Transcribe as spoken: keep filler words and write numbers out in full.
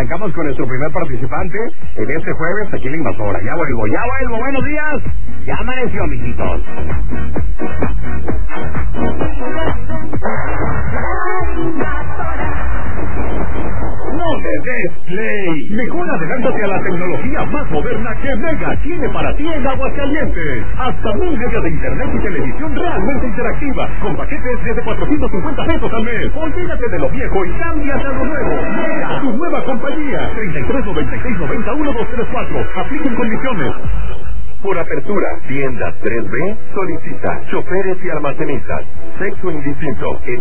arrancamos con nuestro primer participante en este jueves aquí en La Invasora. Ya vuelvo, ya vuelvo, buenos días. Ya amaneció, mijitos. No me des play. Mejor adelántate a la tecnología más moderna que Mega tiene para ti en Aguascalientes. Hasta mil megas de internet y televisión realmente interactiva, con paquetes desde cuatrocientos cincuenta pesos al mes. Olvídate de lo viejo y cámbiate a lo nuevo. Mega, tu nueva compañía. treinta y tres noventa y seis noventa uno dos tres cuatro. Apliquen condiciones. Por apertura, tiendas tres B, solicita choferes y almacenistas. Sexo indistinto.